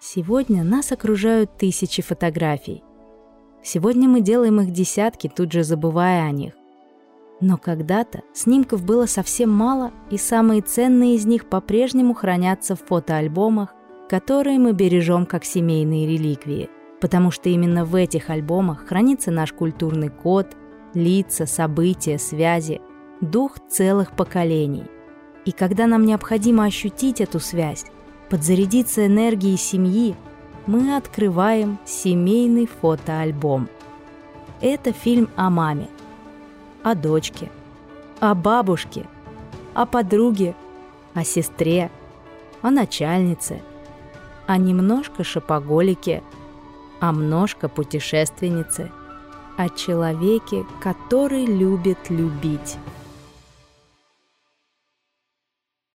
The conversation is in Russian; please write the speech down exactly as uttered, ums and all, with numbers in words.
Сегодня нас окружают тысячи фотографий. Сегодня мы делаем их десятки, тут же забывая о них. Но когда-то снимков было совсем мало, и самые ценные из них по-прежнему хранятся в фотоальбомах, которые мы бережем как семейные реликвии, потому что именно в этих альбомах хранится наш культурный код, лица, события, связи, дух целых поколений. И когда нам необходимо ощутить эту связь, подзарядиться энергией семьи, мы открываем семейный фотоальбом. Это фильм о маме, о дочке, о бабушке, о подруге, о сестре, о начальнице, о немножко шопоголике, о множко путешественнице, о человеке, который любит любить.